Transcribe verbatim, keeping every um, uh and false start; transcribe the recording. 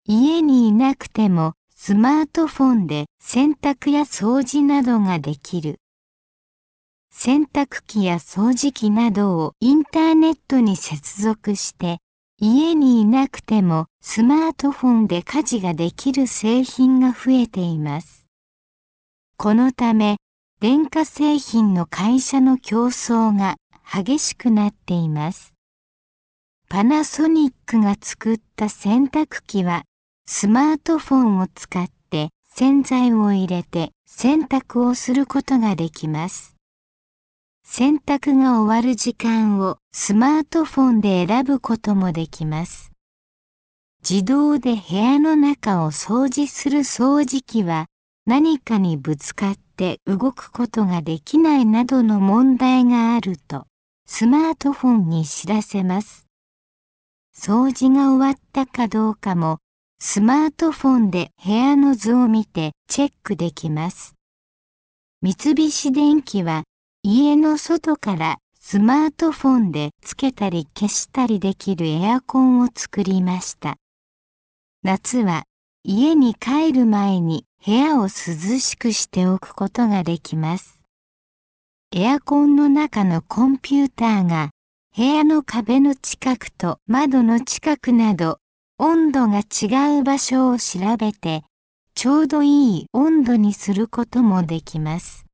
家にいなくてもスマートフォンで洗濯や掃除などができる。洗濯機や掃除機などをインターネットに接続して、家にいなくてもスマートフォンで家事ができる製品が増えています。このため、電化製品の会社の競争が激しくなっています。パナソニックが作った洗濯機は、スマートフォンを使って洗剤を入れて洗濯をすることができます。洗濯が終わる時間をスマートフォンで選ぶこともできます。自動で部屋の中を掃除する掃除機は何かにぶつかって動くことができないなどの問題があるとスマートフォンに知らせます。掃除が終わったかどうかもスマートフォンで部屋の図を見てチェックできます。三菱電機は家の外からスマートフォンでつけたり消したりできるエアコンを作りました。夏は家に帰る前に部屋を涼しくしておくことができます。エアコンの中のコンピューターが部屋の壁の近くと窓の近くなど温度が違う場所を調べてちょうどいい温度にすることもできます。